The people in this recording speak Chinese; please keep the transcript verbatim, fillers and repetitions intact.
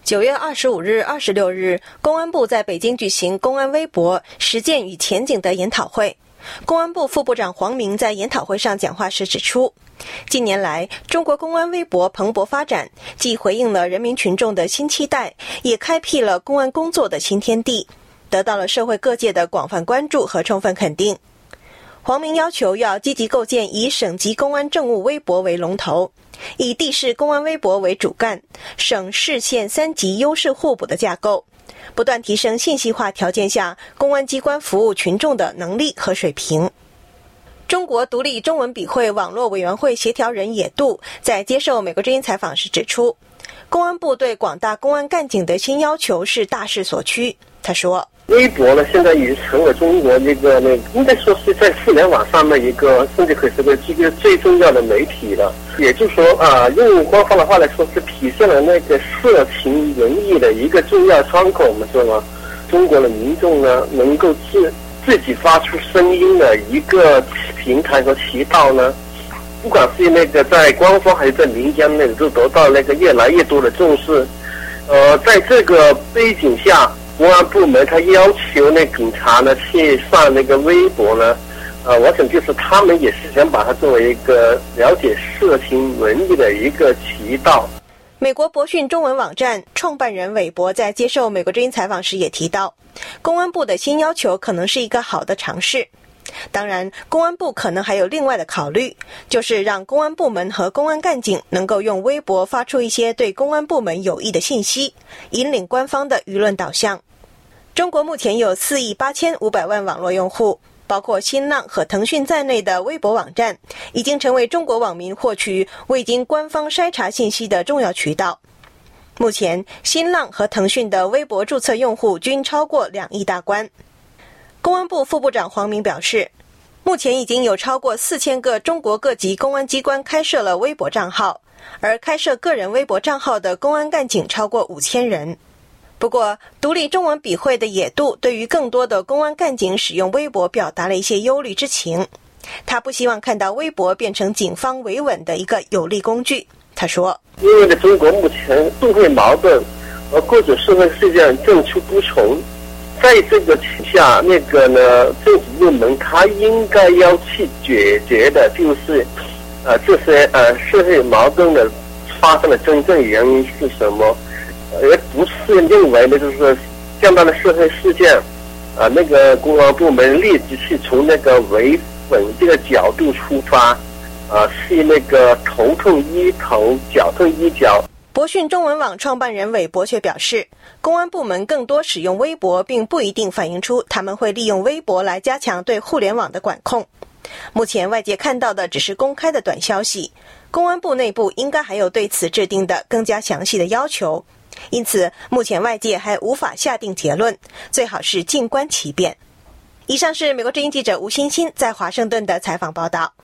九月二十五日、二十六日，公安部在北京举行公安微博实践与前景的研讨会。公安部副部长黄明在研讨会上讲话时指出，近年来中国公安微博蓬勃发展，既回应了人民群众的新期待，也开辟了公安工作的新天地，得到了社会各界的广泛关注和充分肯定。黄明要求要积极构建以省级公安政务微博为龙头，以地市公安微博为主干，省市县三级优势互补的架构，不断提升信息化条件下公安机关服务群众的能力和水平。中国独立中文笔会网络委员会协调人野渡在接受美国之音采访时指出，公安部对广大公安干警的新要求是大势所趋。他说， 微博呢，现在已经成为中国一个那应该说是在互联网上面一个，甚至可以说是一个最重要的媒体了。也就是说啊，用官方的话来说，是体现了那个色情文艺的一个重要窗口，我们说嘛，中国的民众呢，能够自自己发出声音的一个平台和渠道呢，不管是那个在官方还是在民间呢，都得到那个越来越多的重视。呃，在这个背景下，公安部门他要求那警察呢去上那个微博呢，呃，我想就是他们也是想把它作为一个了解色情文艺的一个渠道。 美国博讯中文网站创办人韦伯在接受美国之音采访时也提到，公安部的新要求可能是一个好的尝试。当然，公安部可能还有另外的考虑，就是让公安部门和公安干警能够用微博发出一些对公安部门有益的信息，引领官方的舆论导向。中国目前有四亿八千五百万网络用户，包括新浪和腾讯在内的微博网站已经成为中国网民获取未经官方筛查信息的重要渠道。目前，新浪和腾讯的微博注册用户均超过两亿大关。公安部副部长黄明表示，目前已经有超过四千个中国各级公安机关开设了微博账号，而开设个人微博账号的公安干警超过五千人。不过，独立中文笔会的野渡对于更多的公安干警使用微博表达了一些忧虑之情。他不希望看到微博变成警方维稳的一个有力工具。他说， 因为呢，中国目前社会矛盾和各种社会事件层出不穷，在这个情况下，那个呢，政府部门他应该要去解决的就是呃这些呃社会矛盾的发生的真正原因是什么，而不是认为呢就是这样的社会事件啊、呃，那个公安部门立即是从那个维稳这个角度出发，啊、呃，是那个头痛医头，脚痛医脚。 博讯中文网创办人韦伯却表示，公安部门更多使用微博，并不一定反映出他们会利用微博来加强对互联网的管控。目前外界看到的只是公开的短消息，公安部内部应该还有对此制定的更加详细的要求，因此目前外界还无法下定结论，最好是静观其变。以上是美国之音记者吴欣欣在华盛顿的采访报道。